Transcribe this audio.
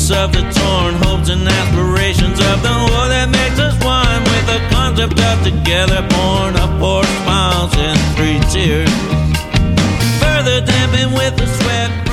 piece of the torn hopes and aspirations of the war that makes us one, with the concept of together born of 4 smiles and 3 tears, further dampened with the sweat.